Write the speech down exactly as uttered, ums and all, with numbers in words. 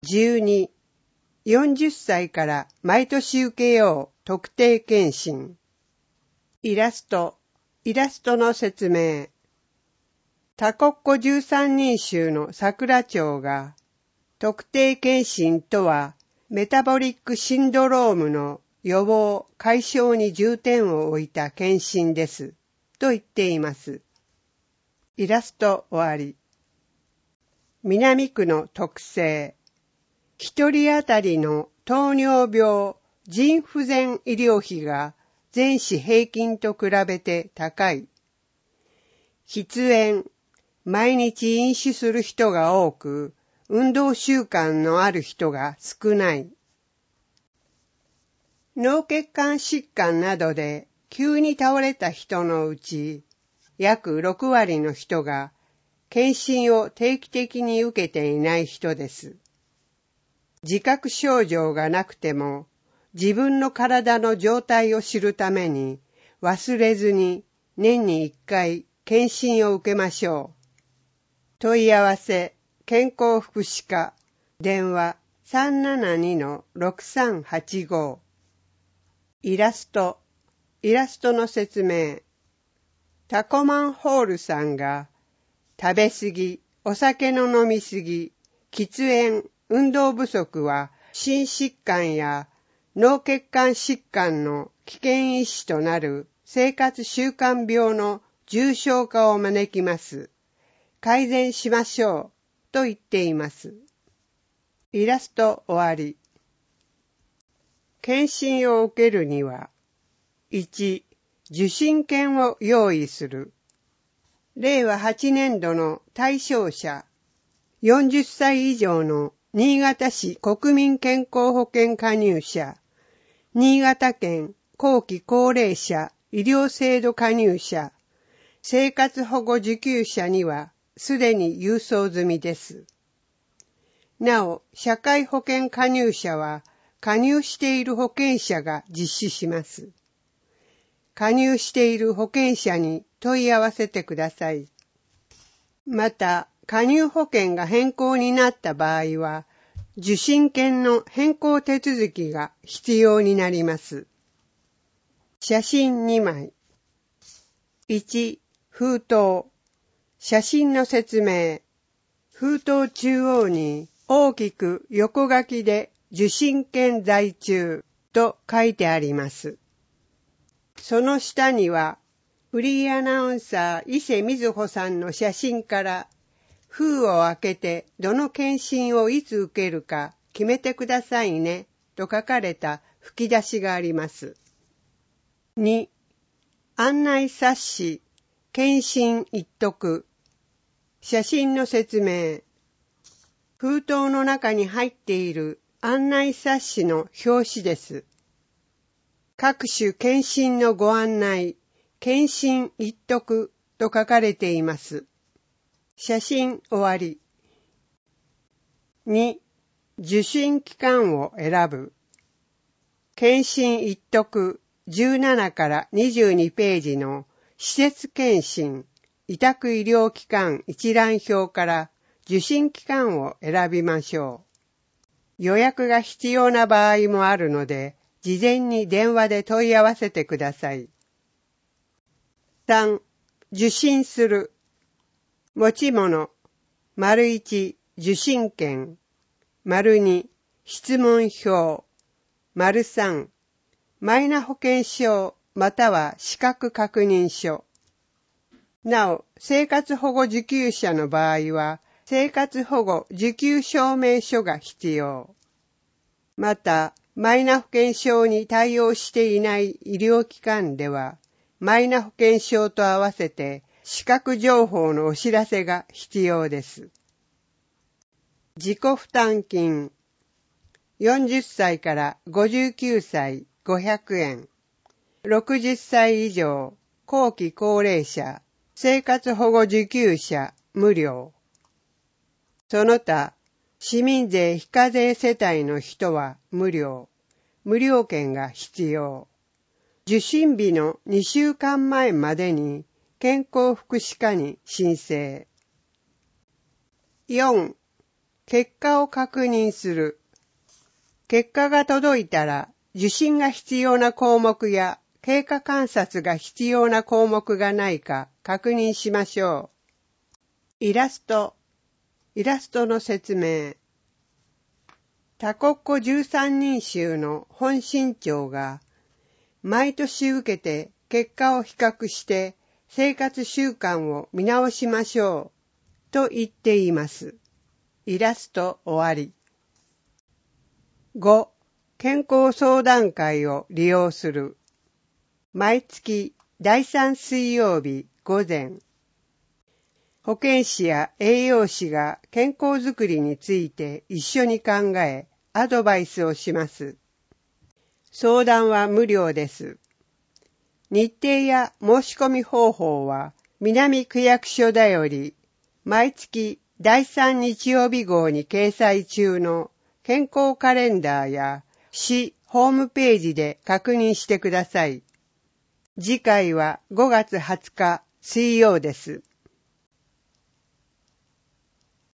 じゅうに、よんじゅっさいから毎年受けよう特定健診。イラスト、イラストの説明。多国語じゅうさんにん衆の桜町が、特定健診とはメタボリックシンドロームの予防・解消に重点を置いた健診です、と言っています。イラスト終わり。南区の特性。一人当たりの糖尿病、腎不全医療費が全市平均と比べて高い。喫煙、毎日飲酒する人が多く、運動習慣のある人が少ない。脳血管疾患などで急に倒れた人のうち、約ろくわりの人が検診を定期的に受けていない人です。自覚症状がなくても、自分の体の状態を知るために、忘れずに年にいっかい検診を受けましょう。問い合わせ、健康福祉課、電話 さんななにのろくさんはちご。イラスト、イラストの説明。タコマンホールさんが、食べ過ぎ、お酒の飲み過ぎ、喫煙、運動不足は心疾患や脳血管疾患の危険因子となる生活習慣病の重症化を招きます。改善しましょうと言っています。イラスト終わり。検診を受けるには、いち、受診券を用意する。れいわはちねんどの対象者、よんじゅっさい以上の新潟市国民健康保険加入者、新潟県後期高齢者医療制度加入者、生活保護受給者にはすでに郵送済みです。なお、社会保険加入者は加入している保険者が実施します。加入している保険者に問い合わせてください。また、加入保険が変更になった場合は、受診券の変更手続きが必要になります。写真にまい。いち、封筒。写真の説明。封筒中央に大きく横書きで受診券在中と書いてあります。その下には、フリーアナウンサー伊勢瑞穂さんの写真から封を開けてどの検診をいつ受けるか決めてくださいねと書かれた吹き出しがあります。に、案内冊子、検診一読。写真の説明。封筒の中に入っている案内冊子の表紙です。各種検診のご案内、検診一読と書かれています。写真終わり。に、受診期間を選ぶ。検診一読じゅうななからにじゅうにページの施設検診、委託医療機関一覧表から受診期間を選びましょう。予約が必要な場合もあるので、事前に電話で問い合わせてください。さん、受診する。持ち物、丸いち、受診券、丸に、質問票、丸さん、マイナ保険証または資格確認書。なお、生活保護受給者の場合は、生活保護受給証明書が必要。また、マイナ保険証に対応していない医療機関では、マイナ保険証と合わせて資格情報のお知らせが必要です。自己負担金。よんじゅっさいからごじゅうきゅうさいごひゃくえん。ろくじゅっさい以上後期高齢者、生活保護受給者無料。その他、市民税非課税世帯の人は無料。無料券が必要。受診日のにしゅうかんまえまでに健康福祉課に申請。よん、 結果を確認する。結果が届いたら、受診が必要な項目や経過観察が必要な項目がないか確認しましょう。イラスト。イラストの説明。多国語じゅうさんにん衆の本心長が、毎年受けて結果を比較して生活習慣を見直しましょうと言っています。イラスト終わり。ご. 健康相談会を利用する。毎月だいさん水曜日午前。保健師や栄養士が健康づくりについて一緒に考え、アドバイスをします。相談は無料です。日程や申し込み方法は南区役所だより毎月だいさん日曜日号に掲載中の健康カレンダーや市ホームページで確認してください。次回はごがつはつか水曜です。